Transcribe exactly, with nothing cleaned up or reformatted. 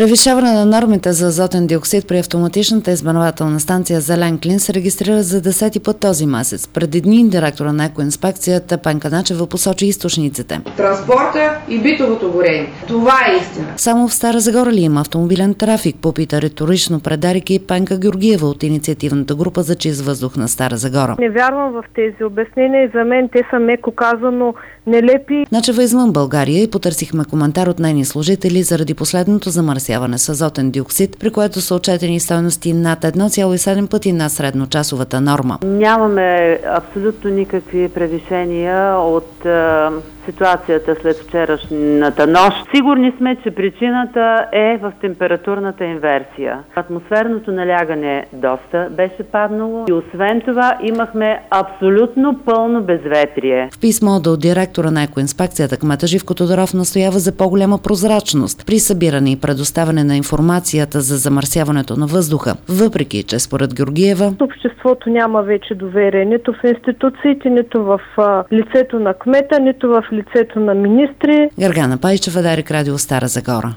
Превишаване на нормите за азотен диоксид при автоматичната измервателна станция Зелен клин се регистрира за десети път този месец. Преди дни директора на екоинспекцията Пенка Начева посочи източниците. Транспорта и битовото горение. Това е истина. Само в Стара Загора ли има автомобилен трафик? Попита риторично пред Дарики Пенка Георгиева от инициативната група за чист въздух на Стара Загора. Не вярвам в тези обяснения и за мен те са меко казано нелепи. Начева извън България и потърсихме коментар от нейни служители заради последното замърсяване с азотен диоксид, при което са отчетени стойности над едно цяло и седем пъти над средночасовата норма. Нямаме абсолютно никакви превишения от е, ситуацията след вчерашната нощ. Сигурни сме, че причината е в температурната инверсия. Атмосферното налягане доста беше паднало и освен това имахме абсолютно пълно безветрие. В писмо до директора на екоинспекцията кмета Живко Тодоров настоява за по-голяма прозрачност при събиране и предоставяне на информацията за замърсяването на въздуха, въпреки че според Георгиева обществото няма вече доверие нито в институциите, нито в а, лицето на кмета, нито в лицето на министри. Гергана Пайчева, Дарик, Радио Стара Загора.